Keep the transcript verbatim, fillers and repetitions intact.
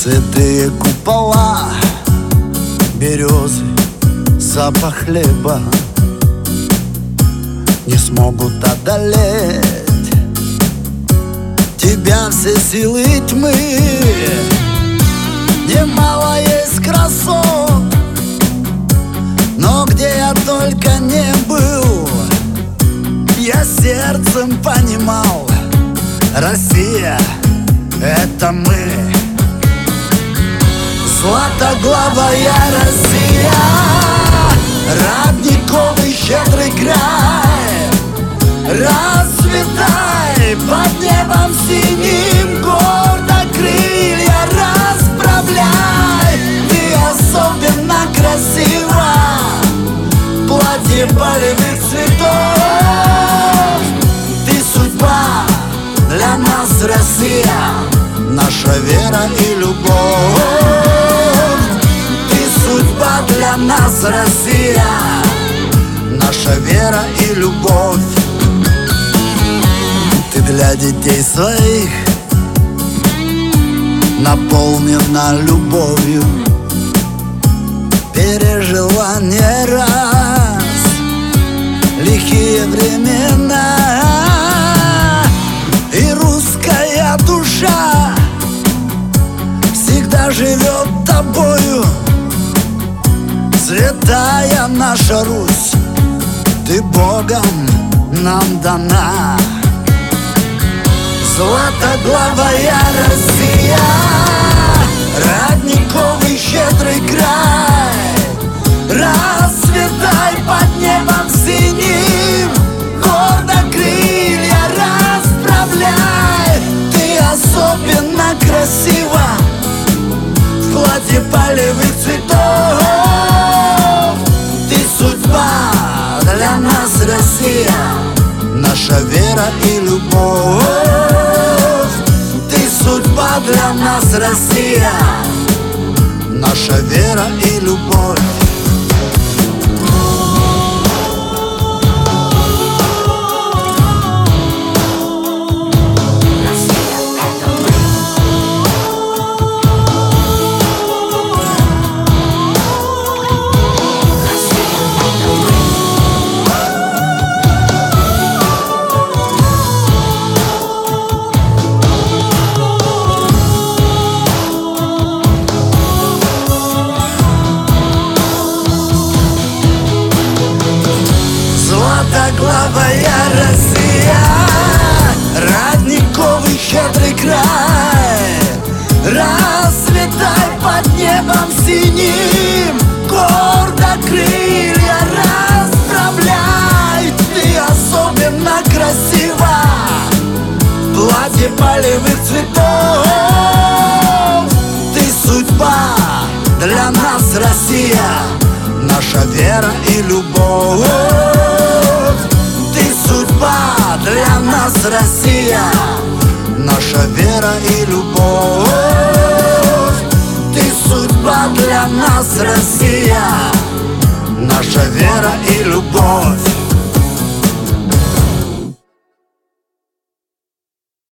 Святые купола, березы, запах хлеба не смогут одолеть тебя все силы тьмы. Немало есть красот, но где я только не был, я сердцем понимал: Россия — это мы. Златоглавая Россия, родниковый щедрый край, расцветай под небом синим, гордо крылья расправляй. Ты особенно красива, платье полевых цветов. Ты судьба для нас, Россия, наша вера и любовь. Судьба для нас, Россия, наша вера и любовь. Ты для детей своих наполнена любовью, пережила не раз лихие времена, и русская душа всегда живет тобою. Святая наша Русь, ты Богом нам дана. Златоглавая Россия, родниковый щедрый край, расцветай под небом синим, гордо крылья расправляй. Ты особенно красива в платье полевых цветов. Для нас, Россия, наша вера и любовь. Ты судьба для нас, Россия, наша вера и любовь. Златоглавая Россия, родниковый щедрый край, расцветай под небом синим, гордо крылья расправляй. Ты особенно красива в платье полевых цветов. Ты судьба для нас, Россия, наша вера и любовь. Судьба для нас, Россия, наша вера и любовь. Ты судьба для нас, Россия, наша вера и любовь.